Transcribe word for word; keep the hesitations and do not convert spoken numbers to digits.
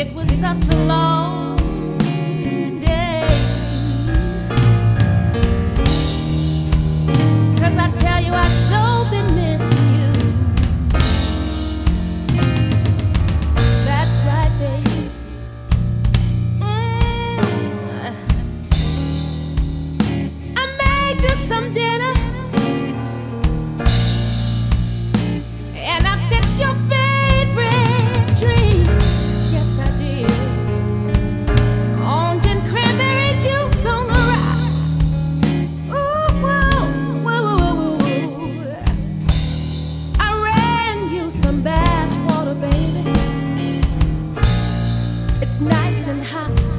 It was such a long day. 'Cause I tell you, I sure been missing you. That's right, baby. Mm. I made you some dinner, and I fixed your favorite drink. Yes, I did. Orange and cranberry juice on the rocks. Ooh, whoa, whoa, whoa, whoa, whoa. I ran you some bath water, baby. It's nice and hot.